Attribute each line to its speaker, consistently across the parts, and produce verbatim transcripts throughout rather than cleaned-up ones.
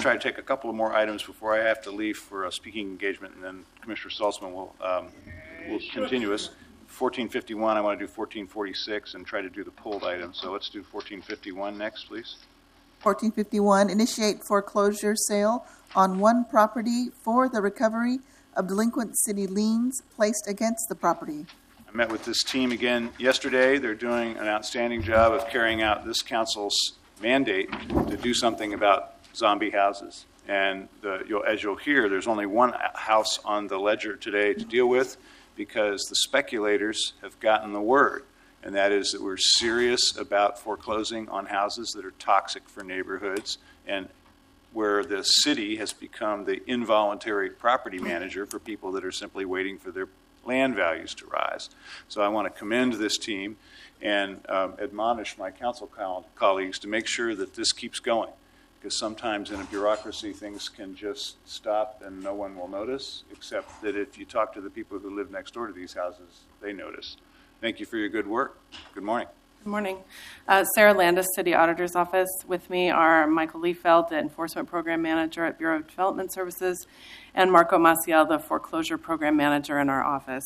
Speaker 1: try to take a couple of more items before I have to leave for a speaking engagement, and then Commissioner Saltzman will um, will continue us. fourteen fifty-one, I want to do fourteen forty-six and try to do the pulled item. So let's do fourteen fifty-one next, please.
Speaker 2: fourteen fifty-one, initiate foreclosure sale on one property for the recovery of delinquent city liens placed against the property.
Speaker 1: I met with this team again yesterday. They're doing an outstanding job of carrying out this council's mandate to do something about zombie houses. And the, you'll, as you'll hear, there's only one house on the ledger today to deal with because the speculators have gotten the word, and that is that we're serious about foreclosing on houses that are toxic for neighborhoods and where the city has become the involuntary property manager for people that are simply waiting for their land values to rise. So I want to commend this team and um, admonish my council co- colleagues to make sure that this keeps going, because sometimes in a bureaucracy things can just stop and no one will notice, except that if you talk to the people who live next door to these houses, they notice. Thank you for your good work. Good morning.
Speaker 3: Good morning. Uh, Sarah Landis, City Auditor's Office. With me are Michael Liefeld, the Enforcement Program Manager at Bureau of Development Services, and Marco Maciel, the Foreclosure Program Manager in our office.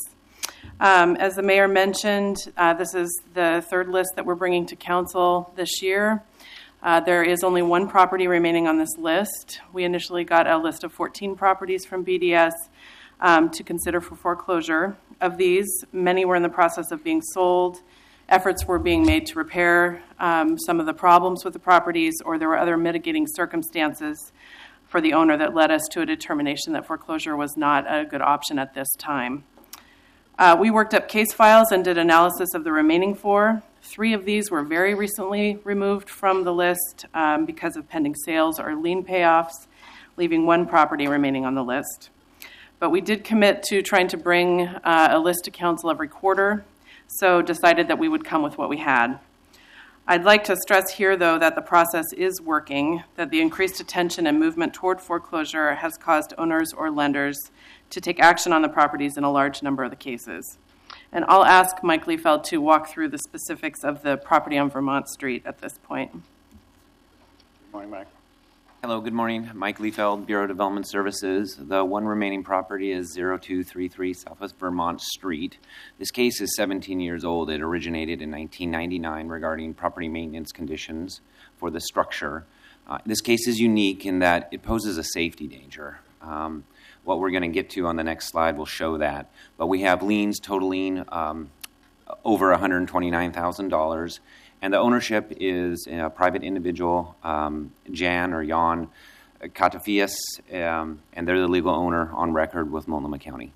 Speaker 3: Um, as the Mayor mentioned, uh, this is the third list that we're bringing to Council this year. Uh, there is only one property remaining on this list. We initially got a list of fourteen properties from B D S um, to consider for foreclosure. Of these, many were in the process of being sold. Efforts were being made to repair um, some of the problems with the properties, or there were other mitigating circumstances for the owner that led us to a determination that foreclosure was not a good option at this time. Uh, we worked up case files and did analysis of the remaining four. Three of these were very recently removed from the list um, because of pending sales or lien payoffs, leaving one property remaining on the list. But we did commit to trying to bring uh, a list to Council every quarter, so decided that we would come with what we had. I'd like to stress here, though, that the process is working, that the increased attention and movement toward foreclosure has caused owners or lenders to take action on the properties in a large number of the cases. And I'll ask Mike Liefeld to walk through the specifics of the property on Vermont Street at this point.
Speaker 1: Good morning, Mike.
Speaker 4: Hello, good morning. Mike Liefeld, Bureau of Development Services. The one remaining property is zero two three three Southwest Vermont Street. This case is seventeen years old. It originated in nineteen ninety-nine regarding property maintenance conditions for the structure. Uh, this case is unique in that it poses a safety danger. Um, what we're going to get to on the next slide will show that. But we have liens totaling um, over one hundred twenty-nine thousand dollars. And the ownership is a private individual, um, Jan or Jan Katafias, um, and they're the legal owner on record with Multnomah County.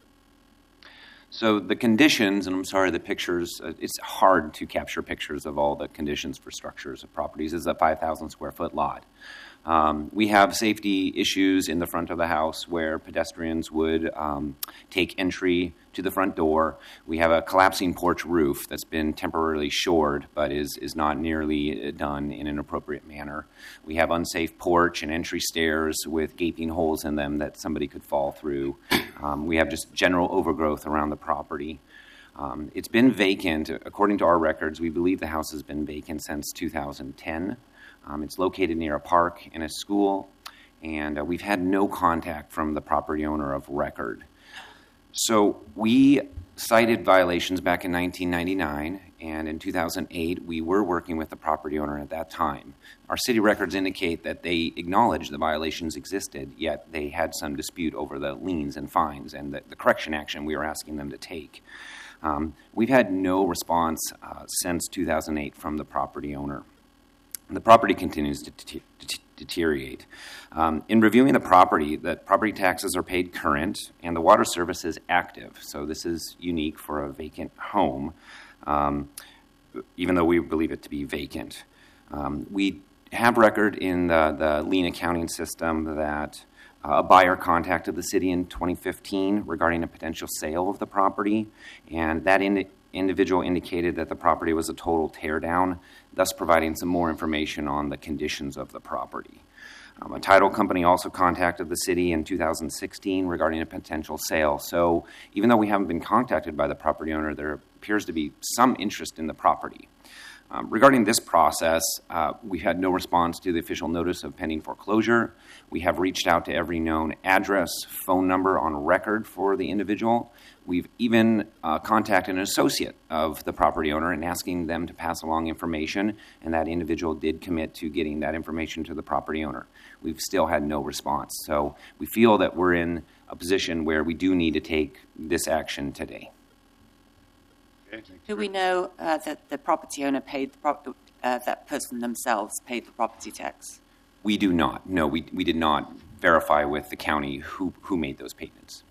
Speaker 4: So the conditions, and I'm sorry, the pictures, uh, it's hard to capture pictures of all the conditions for structures of properties. It's a five thousand square foot lot. Um, we have safety issues in the front of the house where pedestrians would um, take entry to the front door. We have a collapsing porch roof that's been temporarily shored but is, is not nearly done in an appropriate manner. We have unsafe porch and entry stairs with gaping holes in them that somebody could fall through. Um, we have just general overgrowth around the property. Um, it's been vacant. According to our records, we believe the house has been vacant since two thousand ten. Um, it's located near a park and a school, and uh, we've had no contact from the property owner of record. So we cited violations back in nineteen ninety-nine, and in two thousand eight, we were working with the property owner at that time. Our city records indicate that they acknowledged the violations existed, yet they had some dispute over the liens and fines and the, the correction action we were asking them to take. Um, we've had no response uh, since two thousand eight from the property owner. The property continues to t- t- deteriorate. Um, in reviewing the property, the property taxes are paid current and the water service is active. So this is unique for a vacant home, um, even though we believe it to be vacant. Um, we have record in the, the lien accounting system that uh, a buyer contacted the city in twenty fifteen regarding a potential sale of the property, and that in individual indicated that the property was a total teardown, thus providing some more information on the conditions of the property. Um, a title company also contacted the city in two thousand sixteen regarding a potential sale. So even though we haven't been contacted by the property owner, there appears to be some interest in the property. Um, regarding this process, uh, we had no response to the official notice of pending foreclosure. We have reached out to every known address, phone number on record for the individual. We've even uh, contacted an associate of the property owner and asking them to pass along information, and that individual did commit to getting that information to the property owner. We've still had no response. So we feel that we're in a position where we do need to take this action today.
Speaker 1: Okay, thank you.
Speaker 5: Do we know uh, that the property owner paid the pro- uh, that person themselves paid the property tax?
Speaker 4: We do not. No, we we did not verify with the county who, who made those payments.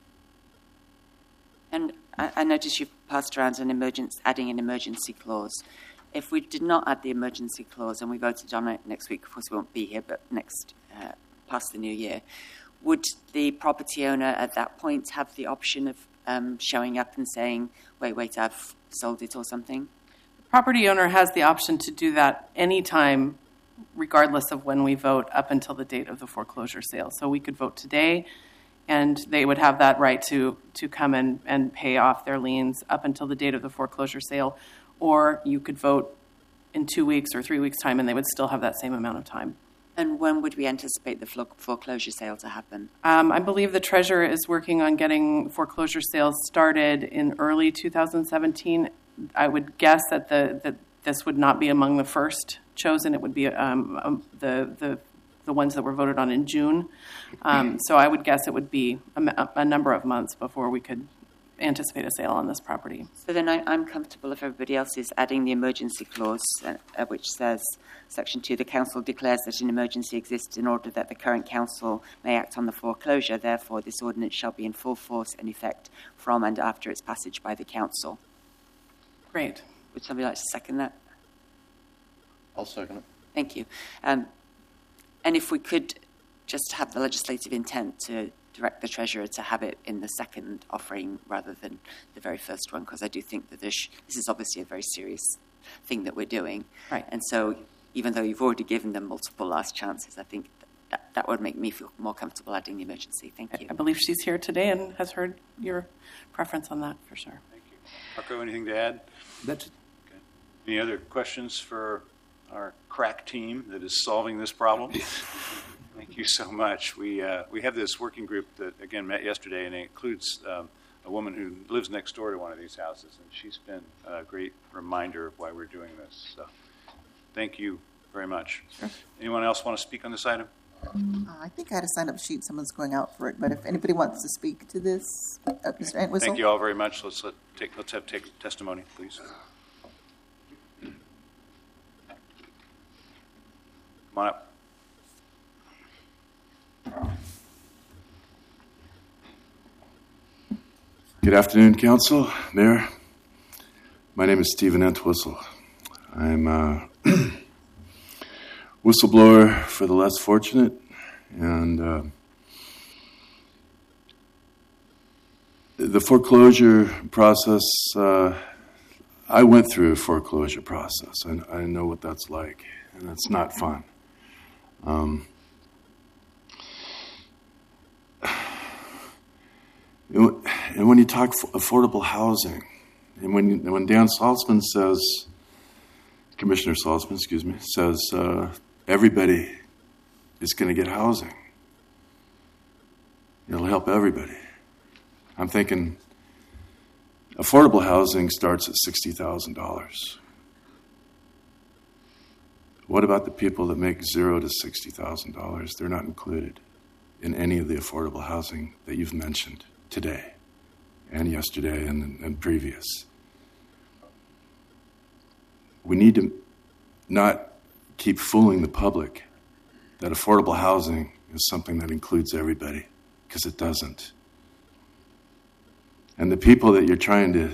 Speaker 5: And I, I noticed you've passed around an emergency, adding an emergency clause. If we did not add the emergency clause and we voted on it next week, of course we won't be here, but next, uh, past the new year, would the property owner at that point have the option of um, showing up and saying, wait, wait, I've sold it or something?
Speaker 3: The property owner has the option to do that anytime, regardless of when we vote, up until the date of the foreclosure sale. So we could vote today, and they would have that right to, to come and, and pay off their liens up until the date of the foreclosure sale. Or you could vote in two weeks or three weeks' time, and they would still have that same amount of time.
Speaker 5: And when would we anticipate the foreclosure sale to happen?
Speaker 3: Um, I believe the treasurer is working on getting foreclosure sales started in early two thousand seventeen. I would guess that the that this would not be among the first chosen. It would be um, um, the the the ones that were voted on in June. Um, so I would guess it would be a, a number of months before we could anticipate a sale on this property.
Speaker 5: So then I, I'm comfortable if everybody else is adding the emergency clause, uh, uh, which says, Section two, the council declares that an emergency exists in order that the current council may act on the foreclosure. Therefore, this ordinance shall be in full force and effect from and after its passage by the council.
Speaker 3: Great.
Speaker 5: Would somebody like to second that?
Speaker 6: I'll second it.
Speaker 5: Thank you. Um, and if we could just have the legislative intent to direct the treasurer to have it in the second offering rather than the very first one, because I do think that this, this is obviously a very serious thing that we're doing.
Speaker 3: Right.
Speaker 5: And so even though you've already given them multiple last chances, I think that, that would make me feel more comfortable adding the emergency. Thank you.
Speaker 3: I believe she's here today and has heard your preference on that for sure.
Speaker 1: Thank you. Marco, anything to add?
Speaker 6: That's
Speaker 1: Okay. Any other questions for our crack team that is solving this problem? Thank you so much. We uh, we have this working group that, again, met yesterday, and it includes um, a woman who lives next door to one of these houses, and she's been a great reminder of why we're doing this. So thank you very much. Sure. Anyone else want to speak on this item?
Speaker 2: Uh, I think I had a sign-up sheet. Someone's going out for it. But if anybody wants to speak to this, uh, Mister Entwistle?
Speaker 1: Thank you all very much. Let's let take let's have take testimony, please. Come on up.
Speaker 7: Good afternoon, Council, Mayor. My name is Stephen Entwistle. I'm a whistleblower for the less fortunate, and uh, the foreclosure process, uh, I went through a foreclosure process. I, I know what that's like, and it's not fun. Um, And when you talk affordable housing, and when when Dan Salzman says, Commissioner Salzman, excuse me, says uh, everybody is going to get housing, it'll help everybody. I'm thinking affordable housing starts at sixty thousand dollars. What about the people that make zero to sixty thousand dollars? They're not included in any of the affordable housing that you've mentioned today and yesterday and, and previous. We need to not keep fooling the public that affordable housing is something that includes everybody, because it doesn't. And the people that you're trying to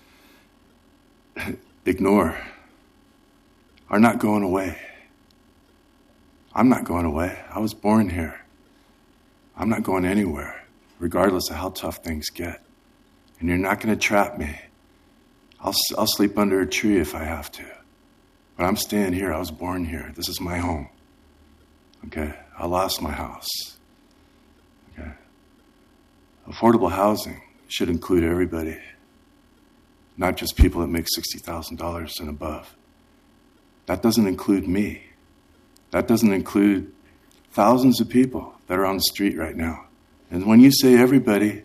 Speaker 7: ignore are not going away. I'm not going away. I was born here. I'm not going anywhere, regardless of how tough things get. And you're not going to trap me. I'll, I'll sleep under a tree if I have to. But I'm staying here. I was born here. This is my home. Okay? I lost my house. Okay? Affordable housing should include everybody, not just people that make sixty thousand dollars and above. That doesn't include me. That doesn't include thousands of people that are on the street right now. And when you say everybody,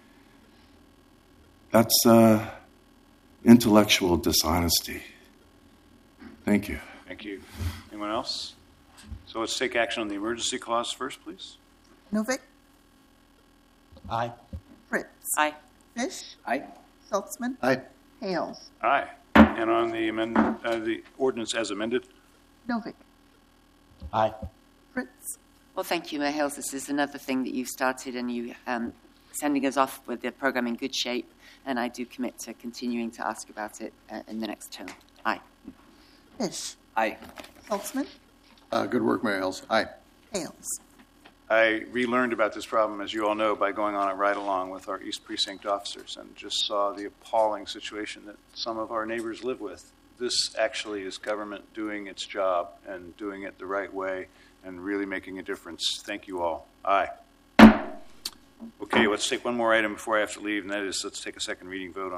Speaker 7: that's uh, intellectual dishonesty. Thank you.
Speaker 1: Thank you. Anyone else? So let's take action on the emergency clause first, please.
Speaker 2: Novick,
Speaker 6: Aye.
Speaker 2: Fritz,
Speaker 5: Aye.
Speaker 2: Fish,
Speaker 6: Aye.
Speaker 2: Schultzman,
Speaker 6: Aye.
Speaker 2: Hales,
Speaker 1: Aye. And on the amendment, uh, the ordinance as amended?
Speaker 2: Novick,
Speaker 6: Aye.
Speaker 2: Fritz,
Speaker 5: Well, thank you, Mayor Hales. This is another thing that you've started, and you um, sending us off with the program in good shape. And I do commit to continuing to ask about it uh, in the next term. Aye.
Speaker 2: Fish,
Speaker 6: Aye.
Speaker 2: Schultzman,
Speaker 6: Uh, good work, Mayor Hales. Aye.
Speaker 2: Hales.
Speaker 1: I relearned about this problem, as you all know, by going on a ride-along with our East Precinct officers and just saw the appalling situation that some of our neighbors live with. This actually is government doing its job and doing it the right way and really making a difference. Thank you all. Aye. Okay, let's take one more item before I have to leave, and that is let's take a second reading vote on